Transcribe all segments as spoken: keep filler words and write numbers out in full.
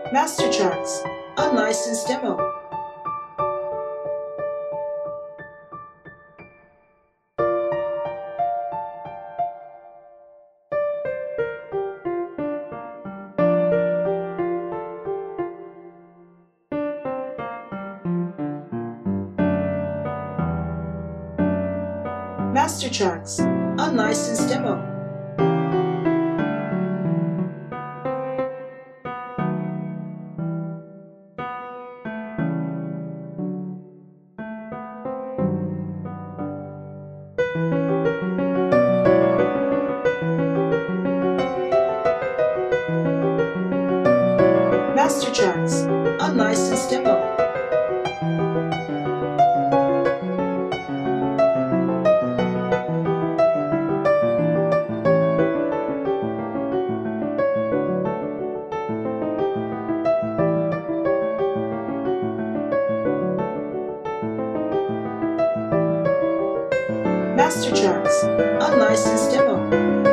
Master Charts, unlicensed demo. Master Charts, unlicensed demo. Master Charts, unlicensed demo. Master Charts, unlicensed demo.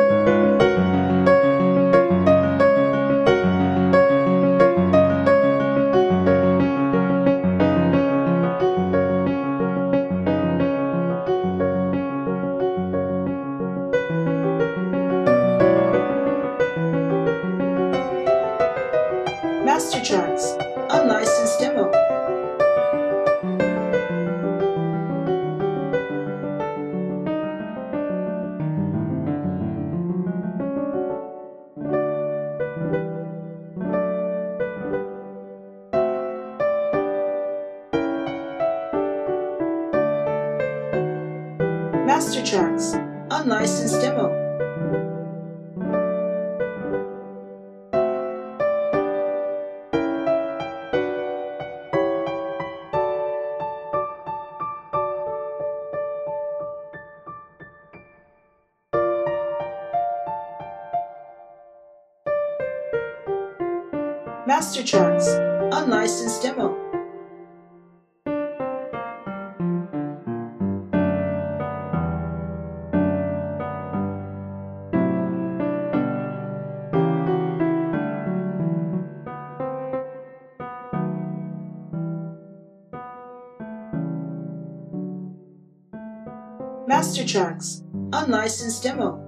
Master Charts, unlicensed demo. Master Charts, unlicensed demo. Master Charts, unlicensed demo. Master Charts, unlicensed demo.